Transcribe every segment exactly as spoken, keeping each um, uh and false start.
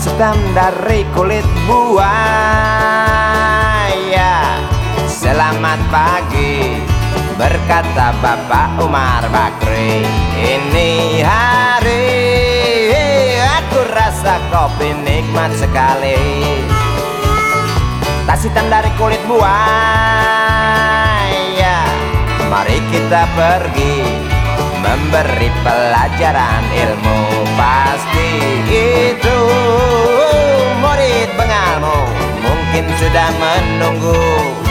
Tas hitam dari kulit buaya. Selamat pagi, berkata Bapak Umar Bakri. Ini hari aku rasa kopi nikmat sekali. Tas hitam dari kulit buaya, mari kita pergi memberi pelajaran ilmu. Pasti itu murid bengalmu mungkin sudah menunggu.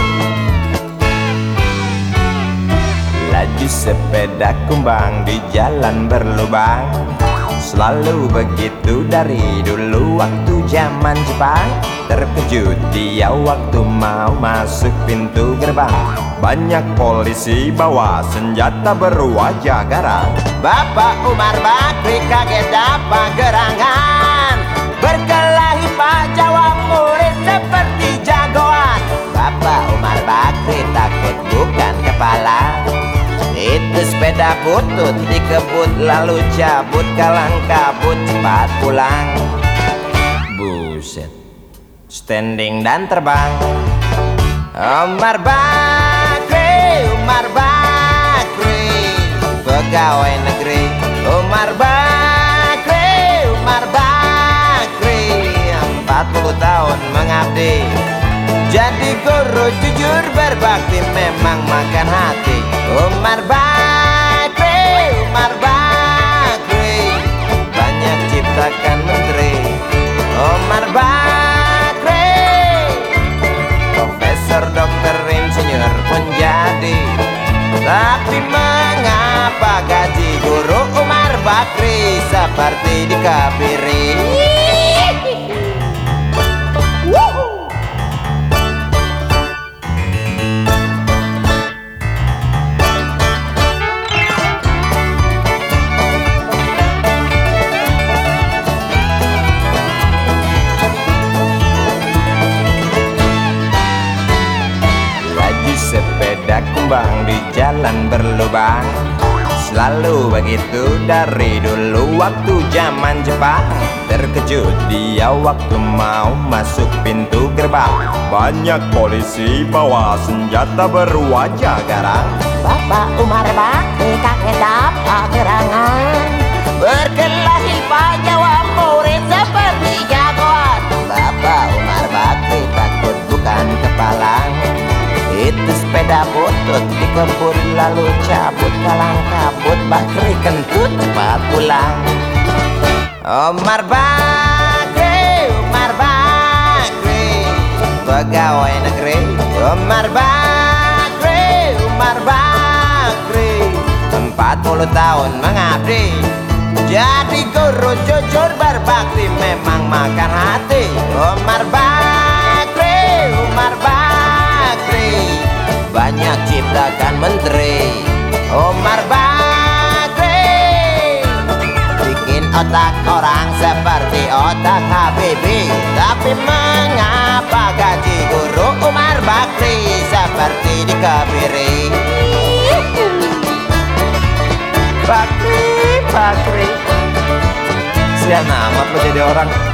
Laju sepeda kumbang di jalan berlubang, selalu begitu dari dulu waktu zaman Jepang. Terkejut dia waktu mau masuk pintu gerbang. Banyak polisi bawa senjata berwajah garang. Bapak Umar Bakri kaget apa gerangan, berkelahi Pak jawab murid seperti jagoan. Bapak Umar Bakri takut bukan kepala. Itu sepeda butut dikebut lalu cabut, kalang kabut cepat pulang. Buset, standing dan terbang. Umar Bakri, Umar Bakri, pegawai negeri. Umar Bakri, Umar Bakri, empat puluh tahun mengabdi. Jadi guru jujur berbakti memang makan hati. Umar Bakri, Umar Bakri, banyak ciptakan menteri. Umar Bakri, profesor, dokter, insinyur pun jadi. Tapi mengapa gaji guru Umar Bakri seperti dikebiri? Sepeda kumbang di jalan berlubang, selalu begitu dari dulu waktu zaman Jepang. Terkejut dia waktu mau masuk pintu gerbang. Banyak polisi bawa senjata berwajah garang. Bapak Umar Bakri kaget apa gerangan, berkelahi Pak jawab murid seperti jagoan. Bapak Umar Bakri takut bukan kepala. Itu sepeda butut dikebut lalu cabut, kalang kabut Bakri kentut cepat pulang. Umar Bakri, Umar Bakri, pegawai negeri. Umar Bakri, Umar Bakri, empat puluh tahun mengabdi. Jadi guru jujur berbakti memang makan hati. Umar Bakri, Umar Bakri, banyak ciptakan menteri. Umar Bakri, bikin otak orang seperti otak Habibie. Tapi mengapa gaji guru Umar Bakri seperti dikebiri? Bakri, Bakri, sian amat lo jadi orang.